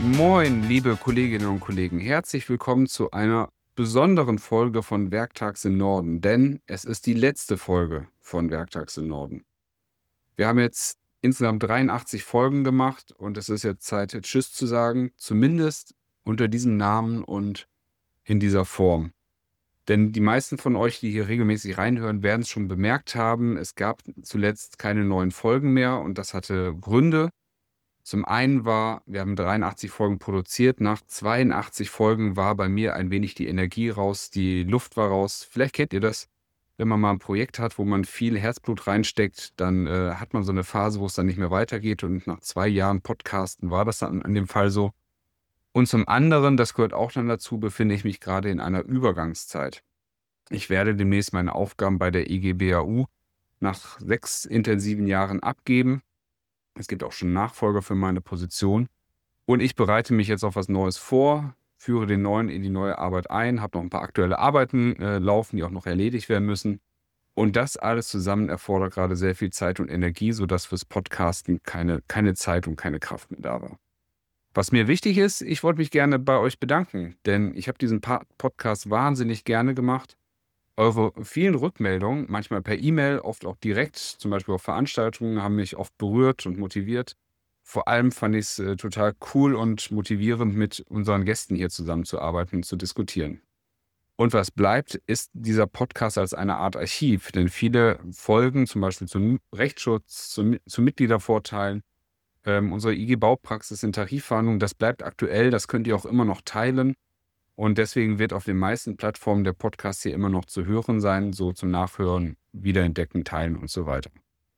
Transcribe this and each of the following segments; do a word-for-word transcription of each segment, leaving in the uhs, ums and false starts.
Moin, liebe Kolleginnen und Kollegen, herzlich willkommen zu einer besonderen Folge von Werktags im Norden, denn es ist die letzte Folge von Werktags im Norden. Wir haben jetzt insgesamt dreiundachtzig Folgen gemacht und es ist jetzt Zeit, Tschüss zu sagen, zumindest unter diesem Namen und in dieser Form. Denn die meisten von euch, die hier regelmäßig reinhören, werden es schon bemerkt haben, es gab zuletzt keine neuen Folgen mehr und das hatte Gründe. Zum einen war, wir haben dreiundachtzig Folgen produziert, nach zweiundachtzig Folgen war bei mir ein wenig die Energie raus, die Luft war raus. Vielleicht kennt ihr das, wenn man mal ein Projekt hat, wo man viel Herzblut reinsteckt, dann äh, hat man so eine Phase, wo es dann nicht mehr weitergeht und nach zwei Jahren Podcasten war das dann in dem Fall so. Und zum anderen, das gehört auch dann dazu, befinde ich mich gerade in einer Übergangszeit. Ich werde demnächst meine Aufgaben bei der I G B A U nach sechs intensiven Jahren abgeben. Es gibt auch schon Nachfolger für meine Position. Und ich bereite mich jetzt auf was Neues vor, führe den Neuen in die neue Arbeit ein, habe noch ein paar aktuelle Arbeiten äh, laufen, die auch noch erledigt werden müssen. Und das alles zusammen erfordert gerade sehr viel Zeit und Energie, sodass fürs Podcasten keine, keine Zeit und keine Kraft mehr da war. Was mir wichtig ist, ich wollte mich gerne bei euch bedanken, denn ich habe diesen Podcast wahnsinnig gerne gemacht. Eure vielen Rückmeldungen, manchmal per E-Mail, oft auch direkt, zum Beispiel auf Veranstaltungen, haben mich oft berührt und motiviert. Vor allem fand ich es äh, total cool und motivierend, mit unseren Gästen hier zusammenzuarbeiten und zu diskutieren. Und was bleibt, ist dieser Podcast als eine Art Archiv, denn viele Folgen, zum Beispiel zum Rechtsschutz, zum, zu Mitgliedervorteilen, ähm, unsere I G-Baupraxis in Tarifverhandlungen, das bleibt aktuell, das könnt ihr auch immer noch teilen. Und deswegen wird auf den meisten Plattformen der Podcast hier immer noch zu hören sein, so zum Nachhören, Wiederentdecken, Teilen und so weiter.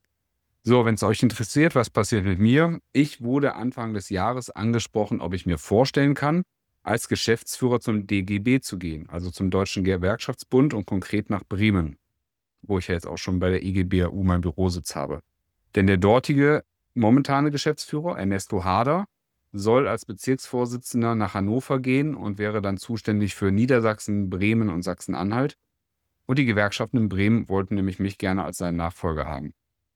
So, wenn es euch interessiert, was passiert mit mir? Ich wurde Anfang des Jahres angesprochen, ob ich mir vorstellen kann, als Geschäftsführer zum D G B zu gehen, also zum Deutschen Gewerkschaftsbund und konkret nach Bremen, wo ich ja jetzt auch schon bei der I G B A U mein Bürositz habe. Denn der dortige momentane Geschäftsführer, Ernesto Harder, soll als Bezirksvorsitzender nach Hannover gehen und wäre dann zuständig für Niedersachsen, Bremen und Sachsen-Anhalt. Und die Gewerkschaften in Bremen wollten nämlich mich gerne als seinen Nachfolger haben.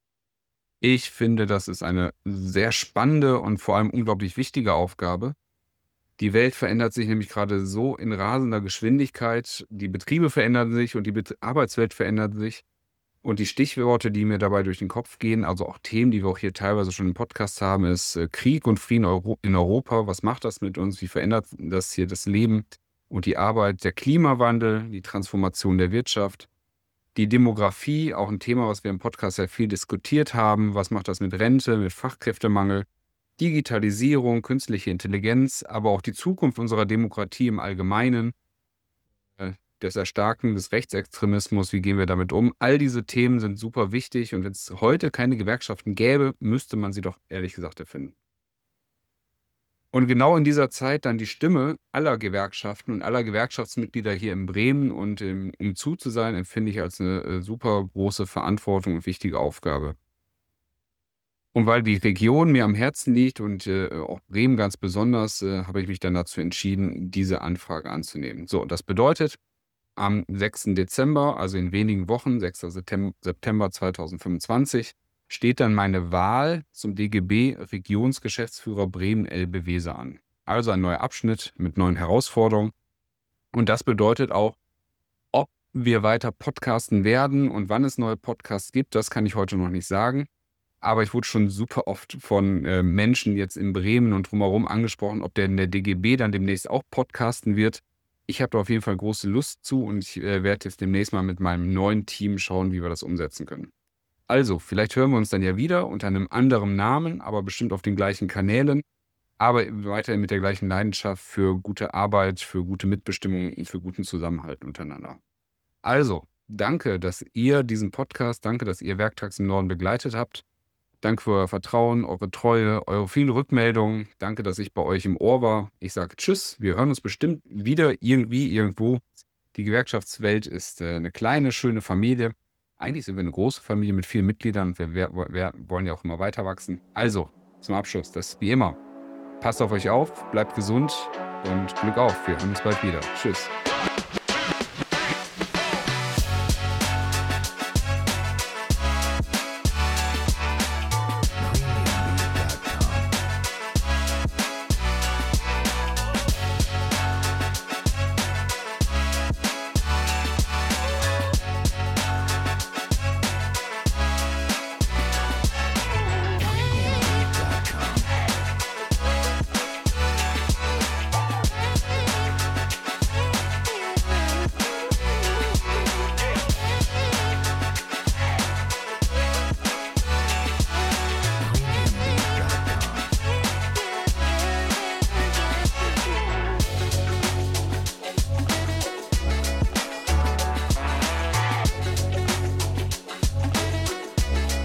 Ich finde, das ist eine sehr spannende und vor allem unglaublich wichtige Aufgabe. Die Welt verändert sich nämlich gerade so in rasender Geschwindigkeit. Die Betriebe verändern sich und die Bet- Arbeitswelt verändert sich. Und die Stichworte, die mir dabei durch den Kopf gehen, also auch Themen, die wir auch hier teilweise schon im Podcast haben, ist äh, Krieg und Frieden Euro- in Europa. Was macht das mit uns? Wie verändert das hier das Leben und die Arbeit? Der Klimawandel, die Transformation der Wirtschaft, die Demografie, auch ein Thema, was wir im Podcast sehr viel diskutiert haben. Was macht das mit Rente, mit Fachkräftemangel? Digitalisierung, künstliche Intelligenz, aber auch die Zukunft unserer Demokratie im Allgemeinen. Äh, Das Erstarken des Rechtsextremismus, wie gehen wir damit um? All diese Themen sind super wichtig und wenn es heute keine Gewerkschaften gäbe, müsste man sie doch ehrlich gesagt erfinden. Und genau in dieser Zeit dann die Stimme aller Gewerkschaften und aller Gewerkschaftsmitglieder hier in Bremen und im, um zu zu sein, empfinde ich als eine äh, super große Verantwortung und wichtige Aufgabe. Und weil die Region mir am Herzen liegt und äh, auch Bremen ganz besonders, äh, habe ich mich dann dazu entschieden, diese Anfrage anzunehmen. So, das bedeutet, am sechsten Dezember, also in wenigen Wochen, sechster September zweitausendfünfundzwanzig, steht dann meine Wahl zum D G B-Regionsgeschäftsführer Bremen-Elbe-Weser an. Also ein neuer Abschnitt mit neuen Herausforderungen. Und das bedeutet auch, ob wir weiter podcasten werden und wann es neue Podcasts gibt, das kann ich heute noch nicht sagen. Aber ich wurde schon super oft von äh, Menschen jetzt in Bremen und drumherum angesprochen, ob der in der D G B dann demnächst auch podcasten wird. Ich habe da auf jeden Fall große Lust zu und ich äh, werde jetzt demnächst mal mit meinem neuen Team schauen, wie wir das umsetzen können. Also, vielleicht hören wir uns dann ja wieder unter einem anderen Namen, aber bestimmt auf den gleichen Kanälen, aber weiterhin mit der gleichen Leidenschaft für gute Arbeit, für gute Mitbestimmung und für guten Zusammenhalt untereinander. Also, danke, dass ihr diesen Podcast, danke, dass ihr Werktags im Norden begleitet habt. Danke für euer Vertrauen, eure Treue, eure vielen Rückmeldungen. Danke, dass ich bei euch im Ohr war. Ich sage Tschüss. Wir hören uns bestimmt wieder irgendwie, irgendwo. Die Gewerkschaftswelt ist äh, eine kleine, schöne Familie. Eigentlich sind wir eine große Familie mit vielen Mitgliedern. Wir, wir, wir wollen ja auch immer weiter wachsen. Also, zum Abschluss, das ist wie immer. Passt auf euch auf, bleibt gesund und Glück auf. Wir hören uns bald wieder. Tschüss.